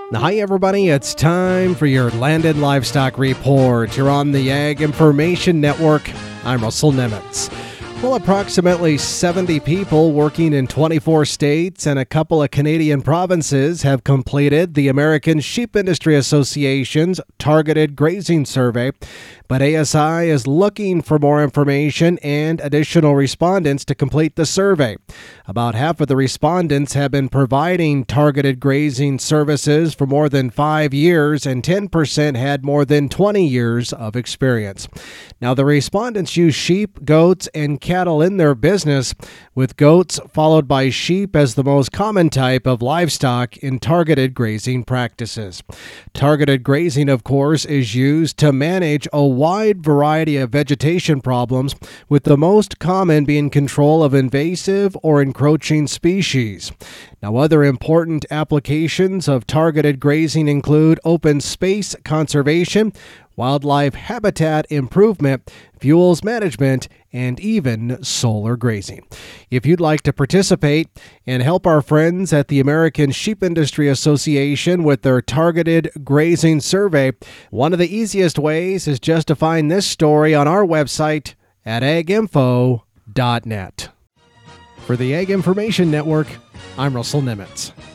Hi, everybody. It's time for your Land and Livestock Report. You're on the Ag Information Network. I'm Russell Nemitz. Well, approximately 70 people working in 24 states and a couple of Canadian provinces have completed the American Sheep Industry Association's Targeted Grazing Survey. But ASI is looking for more information and additional respondents to complete the survey. About half of the respondents have been providing targeted grazing services for more than 5 years, and 10% had more than 20 years of experience. Now, the respondents use sheep, goats, and cattle in their business, with goats followed by sheep as the most common type of livestock in targeted grazing practices. Targeted grazing, of course, is used to manage a wide variety of vegetation problems, with the most common being control of invasive or encroaching species. Now, other important applications of targeted grazing include open space conservation, wildlife habitat improvement, fuels management, and even solar grazing. If you'd like to participate and help our friends at the American Sheep Industry Association with their targeted grazing survey, one of the easiest ways is just to find this story on our website at aginfo.net. For the Ag Information Network, I'm Russell Nemitz.